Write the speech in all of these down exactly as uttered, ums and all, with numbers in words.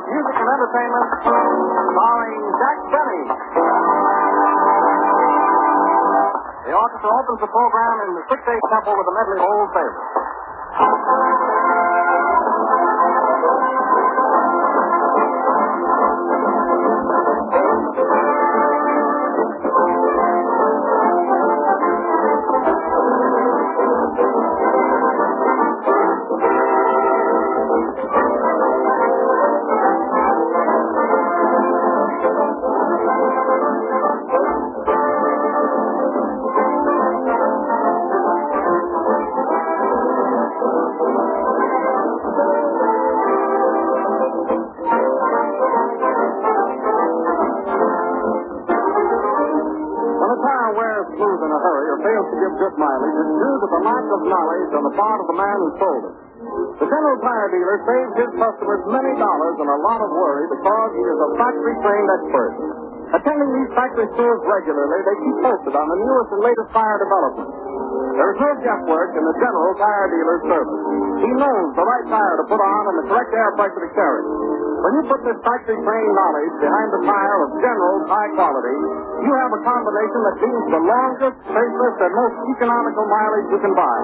Music and Entertainment, starring Jack Benny. The orchestra opens the program in the six eight tempo with a medley of old favorites. Fails to give good mileage is due to the lack of knowledge on the part of the man who sold it. The general tire dealer saves his customers many dollars and a lot of worry because he is a factory-trained expert. Attending these factory stores regularly, they keep posted on the newest and latest tire developments. There is no guesswork in the general tire dealer's service. He knows the right tire to put on and the correct air pressure to carry. When you put this factory-trained knowledge behind the tire of General's high quality, you have a combination that means the longest, safest, and most economical mileage you can buy.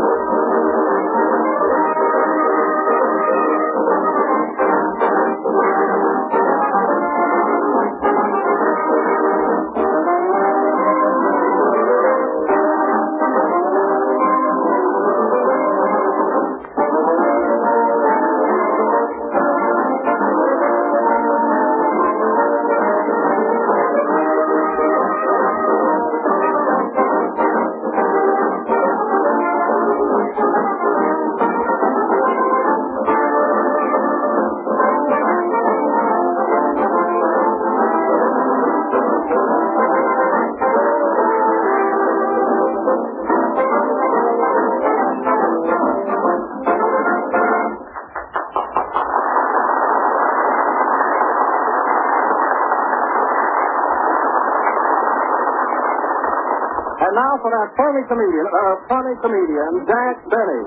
And now for that funny comedian, uh, funny comedian, Jack Benny.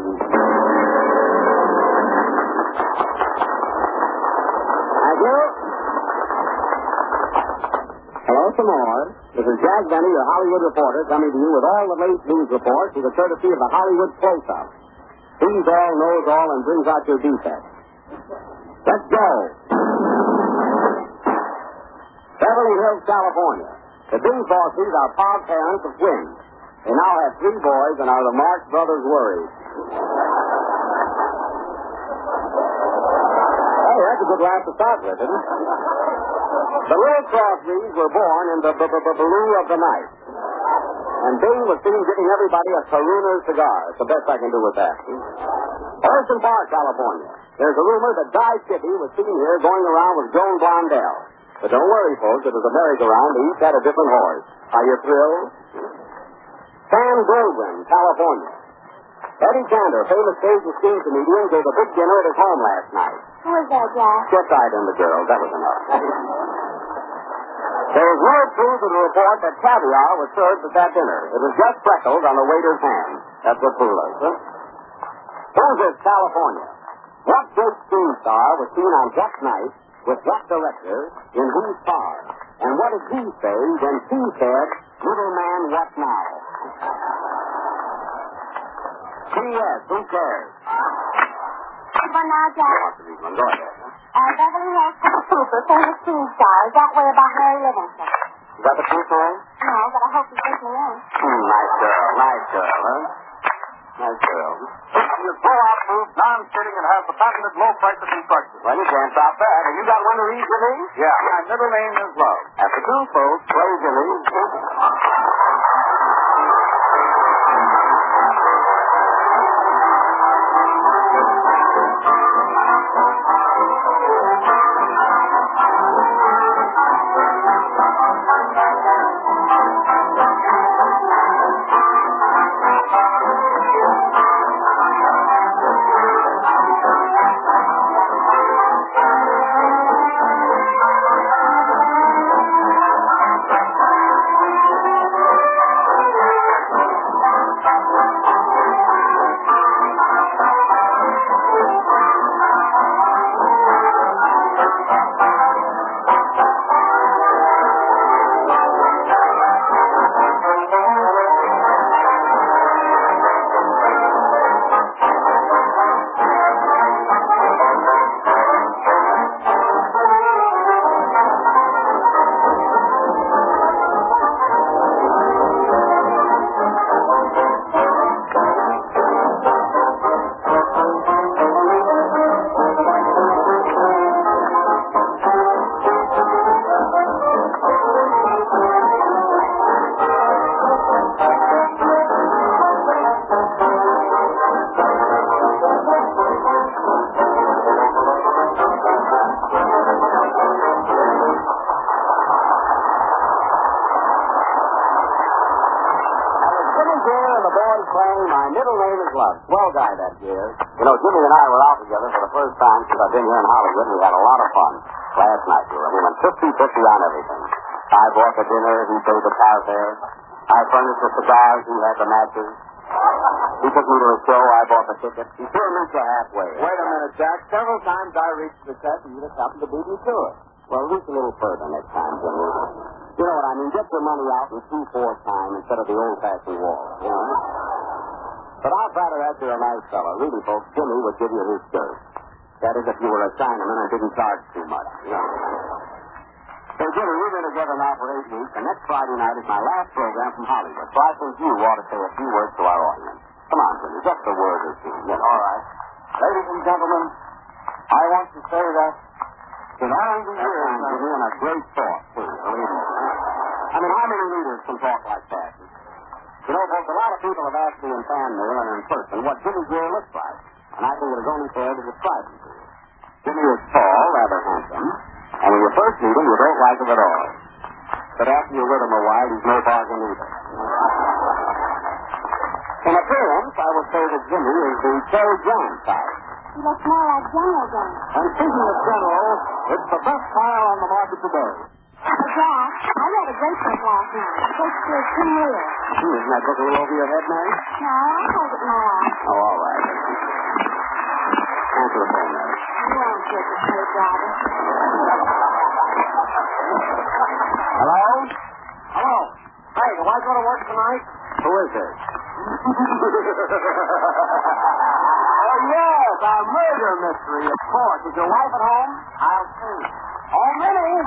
Thank you. Hello, some more. This is Jack Benny, your Hollywood reporter, coming to you with all the latest news reports with the courtesy of the Hollywood Close-Up. Sees all, knows all, and brings out your defects. Let's go. Beverly Hills, California. The Bing Bosses are proud parents of twins. They now have three boys and are the Marx Brothers worried. Hey, that's a good laugh to start with, isn't it? The little Crosbys were born in the blue of the night. And Bing was seen giving everybody a Caruner cigar. It's the best I can do with that. Ocean Park, California. There's a rumor that Guy Fieri was seen here going around with Joan Blondell. But don't worry, folks. It was a merry-go-round. They each had a different horse. Are you thrilled? San Goldwyn, California. Eddie Cantor, famous stage and screen comedian, gave a big dinner at his home last night. Who was that, Jack? Just I and the girls. That was enough. There was no proof of the report that caviar was served at that dinner. It was just freckles on the waiter's hand. That's what fooled us, huh? Kansas, California. What great screen star was seen on Jack Night with what director in whose car? And what did he say when he said, "Little man, what now?" P S. Who cares? Well, now, Jack. Go ahead. Uh, Beverly Hills Cooper, famous screen star, is that way about Mary Livingston? Is that the truth, man? No, but I hope he's listening in. Hmm, nice girl, nice girl, huh? Nice girl. It's blowout proof, non-sitting, and has the patented low price of construction. Well, you can't stop that. Have you got one to read for me? Yeah, my middle name is Love. At the two folks, praise your lead. Well, Jimmy and I were out together for the first time since I've been here in Hollywood, and we had a lot of fun. Last night, we were we fifty-fifty on everything. I bought the dinner, he paid the car fare. I furnished the cigars, he had the matches. He took me to a show, I bought the ticket. He sure met you halfway. Wait a minute, Jack. Several times I reached the set and you just happened to beat me to it. Well, reach a little further next time, Jimmy. You know what I mean? Get your money out in two-four time instead of the old-fashioned wall, you know? But I'd rather that you're a nice fellow. Really, folks, Jimmy would give you his shirt. That is, if you were a Chinaman and didn't charge too much, you know? So, Jimmy, we've been together now for eight weeks, and next Friday night is my last program from Hollywood, so I think you ought to say a few words to our audience. Come on, Jimmy, just a word or two. You know. All right. Ladies and gentlemen, I want to say that in all the years... That's Jimmy, and a great thought, too, believe me. I mean, how many leaders can talk like that? You know, folks, a lot of people have asked me in fan mail and in person what Jimmy Greer looks like, and I think it is only fair to describe him to you. Jimmy is tall, rather handsome, and when you first meet him, you don't like him at all. But after you're with him a while, he's no bargain either. In appearance, I would say that Jimmy is the Terry Jones type. He looks more like General Jones. And speaking of General, it's the best tire on the market today. But, Jack, I read a great book last night. Shakespeare's King Lear. Gee, isn't that book a little over your head, Mary? No, I hold it in my lap. Oh, all right. Answer the phone, Mary. You won't take it, Kate Driver. Hello? Hello? Hey, do I go to work tonight? Who is this? Oh, yes, a murder mystery, of course. Is your wife at home? I'll see. Oh, Minnie!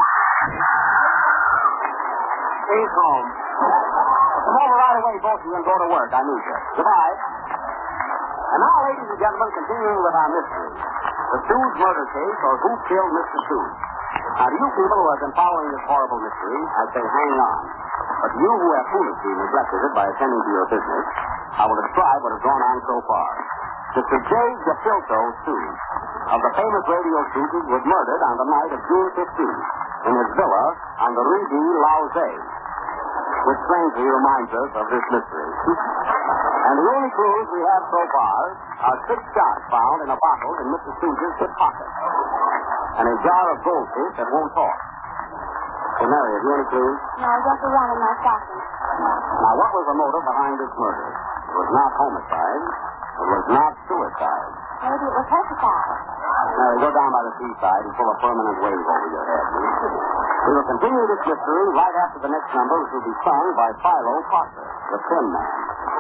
She's home. Come over right away, both of you, and go to work. I need you. Goodbye. And now, ladies and gentlemen, continuing with our mystery. The Stooge murder case, or Who Killed Mister Stooge. Now, to you people who have been following this horrible mystery, I say hang on. But to you who have foolishly neglected it by attending to your business, I will describe what has gone on so far. Mister J. Gepilto Stooge, of the famous radio Stooges, was murdered on the night of June fifteenth in his villa on the Rue de Lauze, which strangely reminds us of this mystery. And the only clues we have so far are six shots found in a bottle in Mister Stooge's hip pocket, and a jar of goldfish that won't talk. So, Mary, have you any clues? No, just the one in my stocking. Now, what was the motive behind this murder? It was not homicide. It was not suicide. Maybe it was homicide. Mary, go down by the seaside and pull a permanent wave over your head. We will continue this mystery right after the next number, which will be sung by Philo Parker, the Thin Man.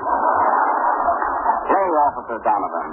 Play, Officer Donovan.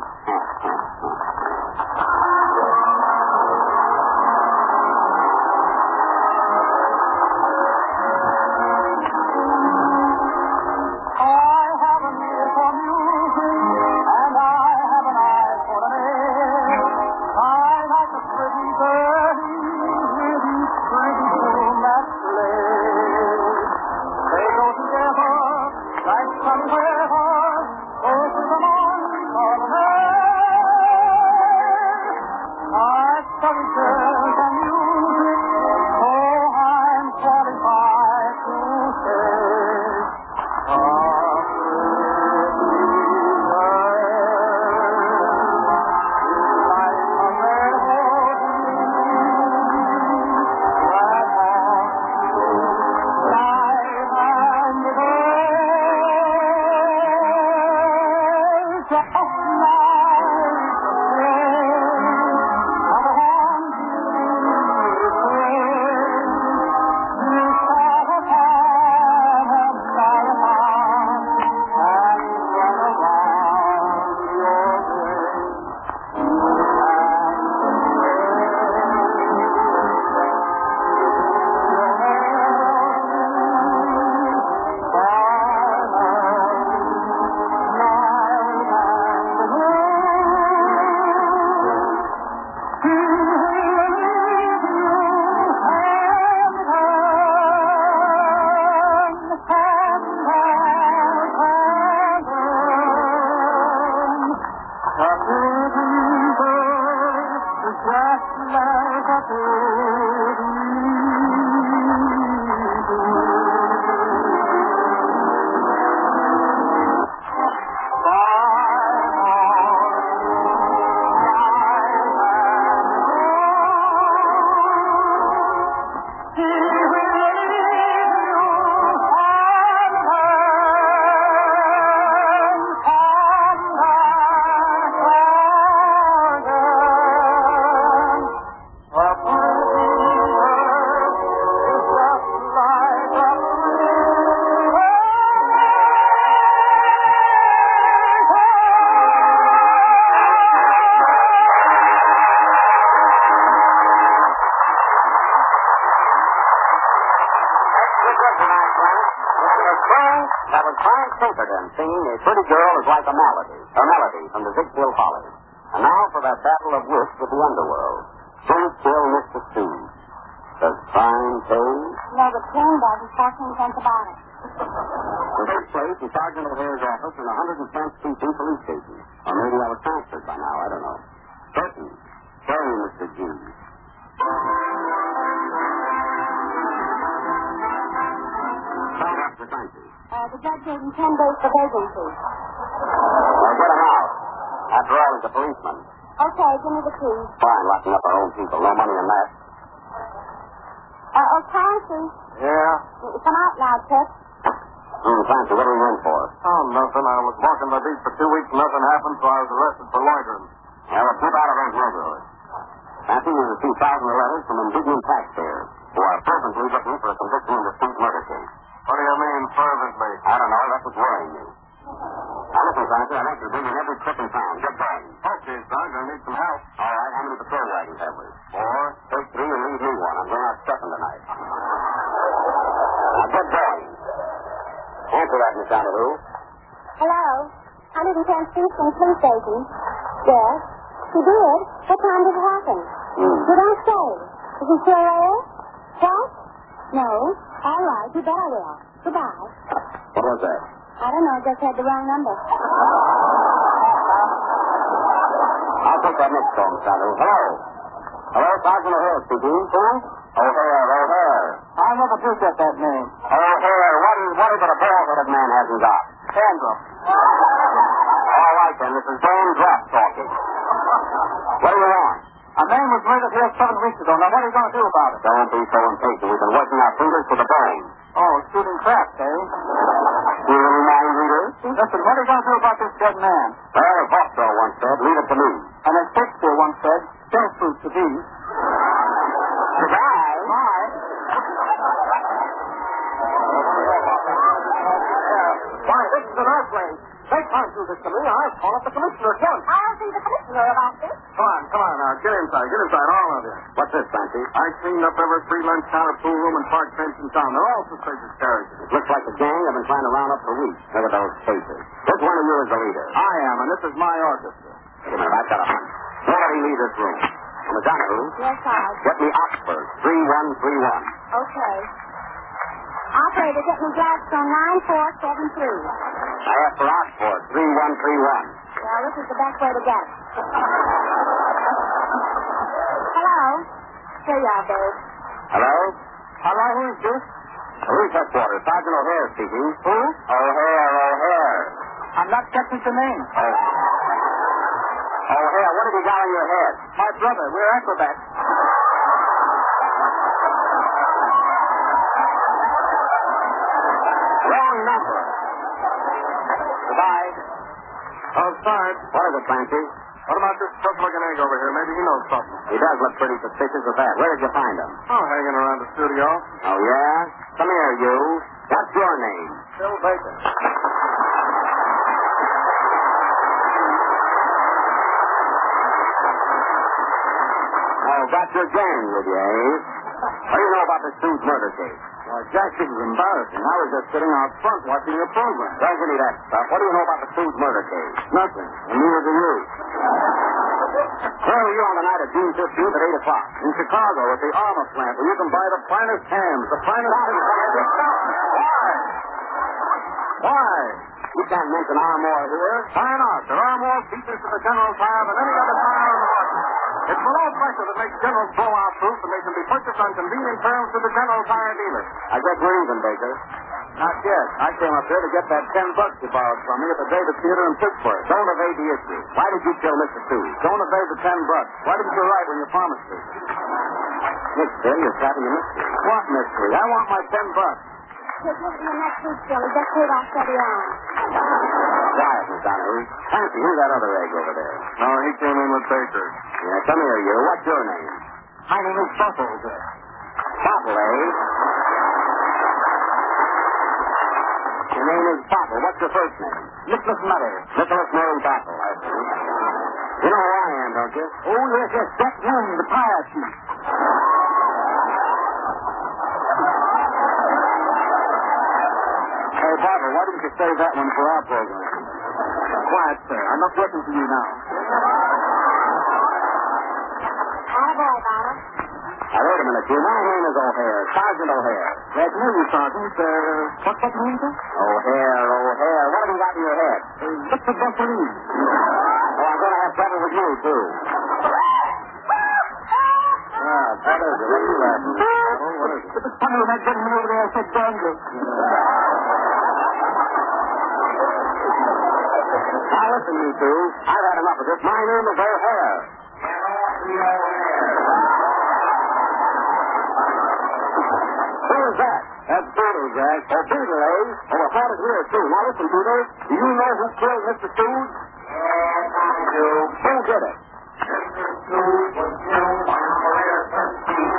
that was Frank Pinkerton singing A Pretty Girl Is Like a Melody, a melody from the Ziegfeld Follies. And now for that battle of wits with the underworld. Who killed Mister Stu? Does crime pay? No, the train doesn't. fourteen cents about it. The first place is Sergeant O'Hare's office in the one hundred tenth Street Police Station. Or maybe I was transferred by now, I don't know. Certain. Sorry, Mister G. Uh, the judge gave him ten days for vagrancy. Well, get him out. After all, he's a policeman. Okay, give me the keys. Fine, locking up our own people. No money in that. Uh, oh, Clancy. Yeah? Come out now, Chick. Hmm, Clancy, what are we in for? Oh, nothing. I was walking the beat for two weeks, nothing happened, so I was arrested for loitering. Well, let's keep out of those neighborhoods. Clancy, we received thousands of letters from indignant taxpayers who are fervently looking for a conviction in the street murder case. What do you mean, fervently? I don't know. That's what's worrying me. Now, listen, Clancy, I want you to bring in every crook in town. Get going. Okay, Sarge, I need some help. All right, how many patrol wagons have we? Four? Take three and leave me one. I'm going out stepping tonight. Now, get going. Answer that, Miss Donahue. Hello? one hundred tenth Street from Police Station. Yes? He did? What time did it happen? Hmm. You don't say. Is he still there? What? No. All right, you bet I will. Goodbye. What was that? I don't know, just had the wrong number. I'll take that next call, Miss Donahue. Hello. Hello, Sergeant O'Hare speaking. Who? O'Hare, O'Hare. I never do get that name. O'Hare, what is, what is it a bald-headed man hasn't got? Sandra. All right, then. This is Dan Druff talking. What do you want? A man was murdered here seven weeks ago. Now, what are you going to do about it? Don't be so impatient. We've been working our fingers to the bone. Oh, shooting craps, eh? Do you really mind, reader? Listen, what are you going to do about this dead man? Well, as Hofstra once said, leave it to me. And as Shakespeare once said, don't prove to be. Goodbye. Bye. Why, this is an outrage. They can't do this to me. I'll call up the commissioner at once. I'll see the commissioner about this. Come on, come on now. Get inside. Get inside, all of you. What's this, Clancy? I cleaned up every free lunch counter, pool room, and park bench in town. They're all suspicious characters. Looks like the gang have been trying to round up for weeks. Look at those faces. Which one of you is the leader? I am, and this is my orchestra. Wait a minute. I've got a hunch. Nobody leave this room. Miss Donahue, Yes, Sarge. get me Oxford, three one three one. Okay. Operator, get me Gladstone nine four seven three. I asked for Oxford, three one three one. Well, this is the best way to get it. Hello? Here you are, babe. Hello? Hello, who is this? Police headquarters, Sergeant O'Hare speaking. Who? O'Hare, O'Hare. I'm not catching your name. Oh. O'Hare, what have you got on your head? My brother. We're acrobats. Wrong number. Goodbye. Oh, Sarge. What is it, Clancy? What about this tough-looking egg over here? Maybe he knows something. He does look pretty suspicious of that. Where did you find him? Oh, hanging around the studio. Oh, yeah? Come here, you. What's your name? Bill Baker. Oh, got your gang with you, eh? What do you know about the Sue's murder case? Well, Jack, this is embarrassing. I was just sitting out front watching your program. Don't give me that stuff. What do you know about the Sue's murder case? Nothing. And neither do you. Where were you on the night of June fifteenth at eight o'clock? In Chicago at the armor plant where you can buy the finest hams, the finest... Why? Why? You can't mention Armour here. Why not? There are more features to the General Tire than any other tire on the market. It's below pressure that makes General's blowout proof, and they can be purchased on convenient terms through the General Tire dealer. I guess we're even, Baker. Not yet. I came up here to get that ten bucks you borrowed from me at the Davis Theater in Pittsburgh. Don't evade the issue. Why did you kill Mister Sue? Don't evade the ten bucks. Why didn't you write when you promised to? Nick, Bill, you're trapping a mystery. What mystery? I want my ten bucks. He'll give it to you next week, Billy. Just paid off steady on. Quiet, Miss Donahue. Fancy, who's that other egg over there? No, he came in with Baker. Yeah, come here, you. What's your name? My name is Buffles. Bottle, eh? Your name is Bottle. What's your first name? Nicholas Murray. Nicholas Murray Bottle, I see. You know who I am, don't you? Oh, yes, yes. That's him, the pirate chief. Hey, Bottle, why didn't you save that one for our program. Quiet, sir. I'm not working for you now. Attaboy, Bob. Now, wait a minute, you. My name is O'Hare, Sergeant O'Hare. Glad to know you, Sergeant. Uh, what's that name, sir? O'Hare, O'Hare. What have you got in your head? Uh, Victor Buffalini. Oh, I'm going to have trouble with you, too. Ah, what is it? What are you laughing at? Oh, what is it? It's funny when that gentleman over there said danger. Now, listen, you two. I've had enough of this. My name is O'Hare. Who is that? That's Beetle, Jack. Oh, Peter, eh? Oh, I thought it here, too. Now, listen, Peter. Do you know who killed Mister Stooge? Yes, I do. Who did it? Mister Stooge was killed by Maria thirteen.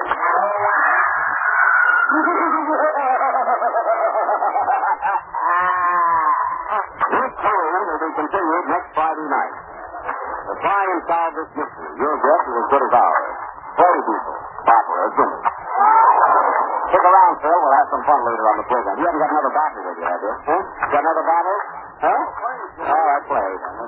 This program will be continued next Friday night. To try and solve this mystery, your guess is as good as ours. Play people. Barbara, Jimmy. Stick around, Phil. We'll have some fun later on the program. You haven't got another battle with you, have you? Huh? Got another battle? Huh? All right, play.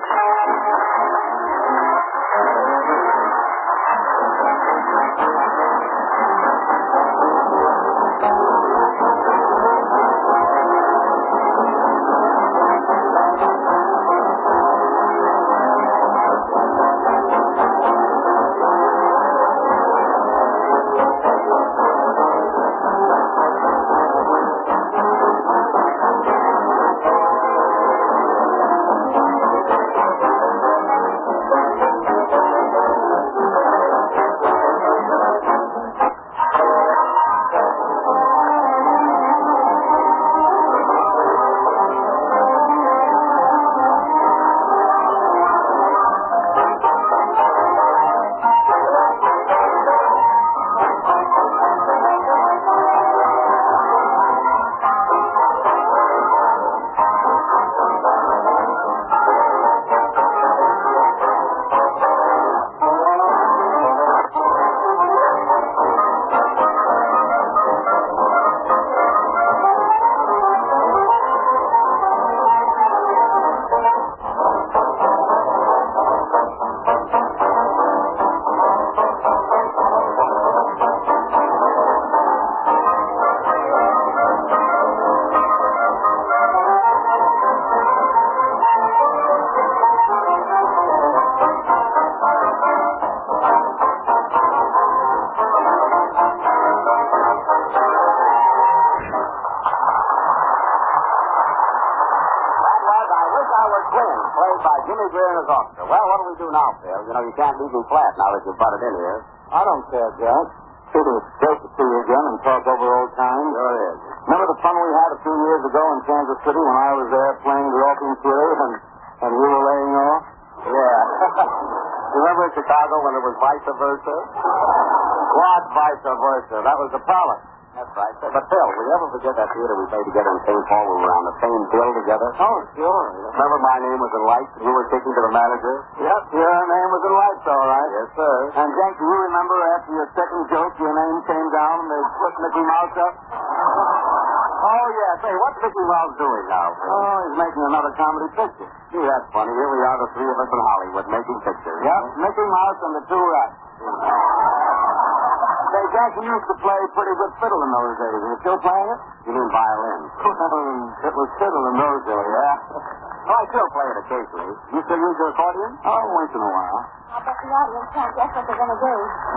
Jimmy Greer and his orchestra. Well, what do we do now, Phil? You know, you can't leave me flat now that you've butted in here. I don't care, Jack. It's great to see you again and talk over old times. Sure is. Remember the fun we had a few years ago in Kansas City when I was there playing the Orphan Theater and, and you were laying off? Yeah. Remember in Chicago when it was vice versa? What vice versa? That was the problem. That's right. But, Phil, will you ever forget that theater we played together in Saint Paul? We were on the same bill together. Oh, sure. Remember my name was in lights and you were kicking to the manager? Yep, your name was in lights, all right. Yes, sir. And, Jack, do you remember after your second joke, your name came down and they put Mickey Mouse up? Oh, yeah. Say, what's Mickey Mouse doing now, Phil? Oh, he's making another comedy picture. Gee, that's funny. Here we are, the three of us in Hollywood, making pictures. Yep, Mickey Mouse and the two rats. Say, Jack, you used to play pretty good fiddle in those days. Are you still playing it? You mean violin? It was fiddle in those days, yeah. Oh, I still play it occasionally. You still use your accordion? Oh, once in a while. I bet the audience can't guess what they're going to do.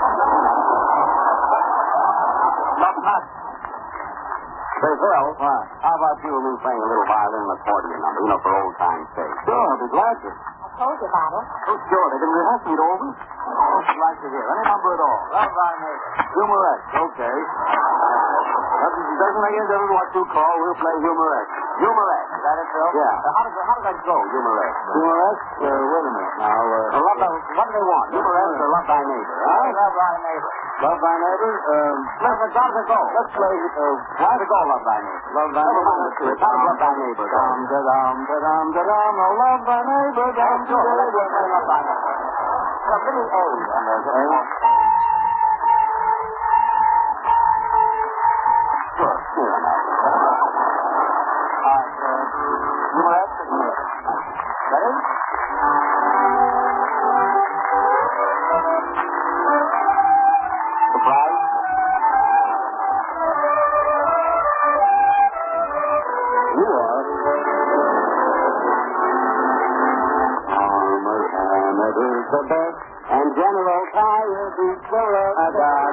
Not much. Say, Phil, What? how about you and me playing a little violin and accordion number, you know, for old time's sake? Sure, I'll be glad to. I told you about it. Oh, sure. They've been rehearsing it all week. I'd like to hear any number at all. Love Thy Neighbor. Humorettes, okay. Doesn't, doesn't make any difference what you call. We'll play Humorettes. Humorette, is that it, Phil? Yeah. Uh, how, does it, how does that go, Humorette? Humorettes? Uh, wait a minute now. Uh, Uh, love thy, what do they want? Humorette or Love Thy Neighbor? Huh? Love Thy Neighbor. Love Thy Neighbor? Um, Let's, how does it go? let's play, uh, How does it go, Love Thy Neighbor? Love Thy Never Neighbor. mind the twist. How does Love Thy Neighbor go? Dum, da, dum, da, dum, da, dum. Oh, love thy neighbor, dum, da, Sure, da, let's da, play Love Thy Neighbor. Well, give me A. And there's a... Sure, sure. All right, uh, love, love,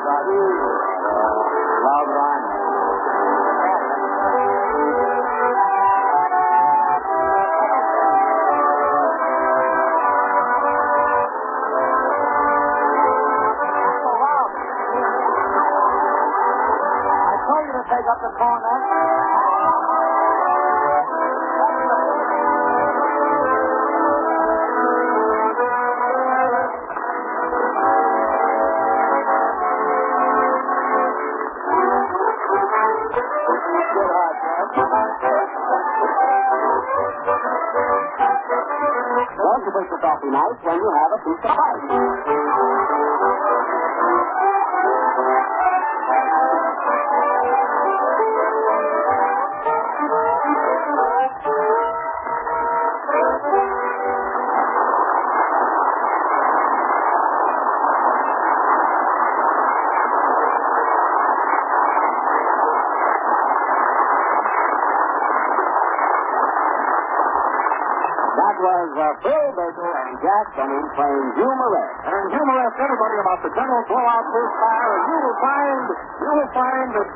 love run. Take up the corner. Well, you make the coffee nice when you have a piece of pie. That was uh, Bill Baker and Jack Benny playing Humorous. And humorous everybody about the General Blowout First Fire, and you will find, you will find that...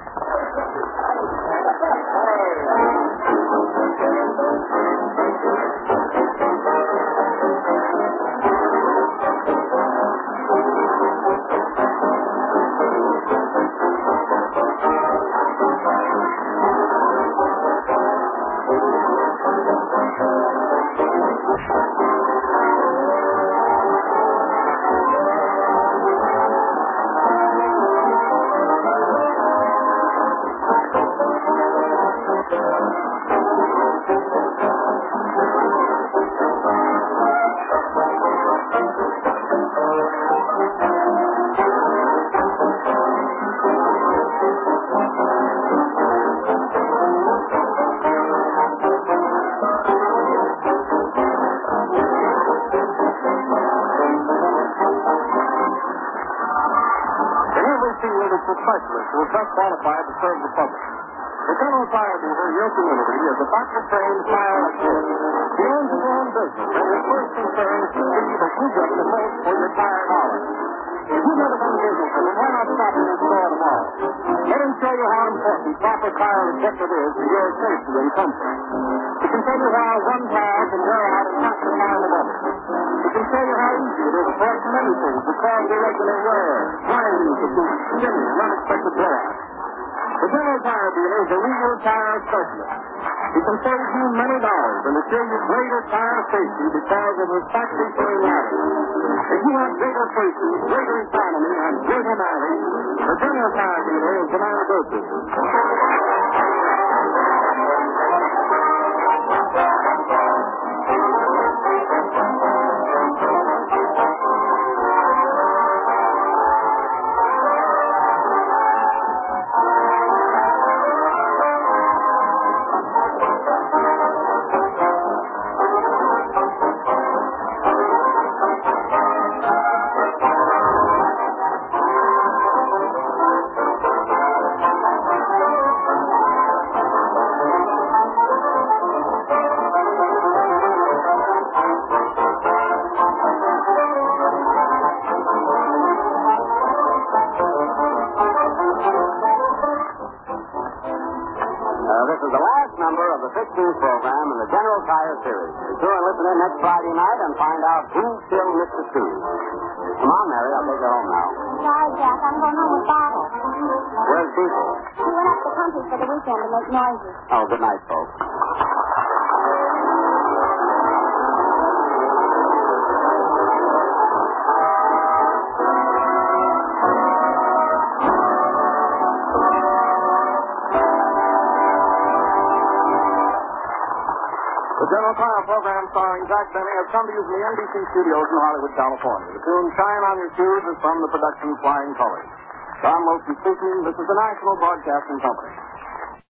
It's a specialist who is best qualified to serve the public. The General Fire Dealer in your community is a factory-trained fire expert. He owns his own business, and his first concern is to see that you get the most for your tire dollars. If you've never done business with him, why not stop in his store tomorrow? Let him show you how important proper tire equipment is to your safety and comfort. He can tell you how one tire can wear out and not remind another. He can tell you how easy it is to correct many things that cause irregular wear, grinding, fatigue, skimming, and unexpected blowouts. The General Tire Dealer is a legal tire specialist. He can save you many dollars and assure you greater tire safety because of his factory-trained knowledge. If you want greater safety, greater economy, and greater mileage, the General Tire Dealer is the man to go to. This is the last number of the fifteenth program in the General Tire series. Be sure and listen in next Friday night and find out who killed Mister Steve. Come on, Mary, I'll take you home now. Sorry, Jack. I'm going home with Bottle. Where's Cecil? He went up the country for the weekend to make noises. Oh, good night, folks. The General Tire program starring Jack Benny has come to you from the N B C studios in Hollywood, California. The tune Shine on Your Shoes is from the production Flying Colors. Tom Wilson speaking. This is the National Broadcasting Company.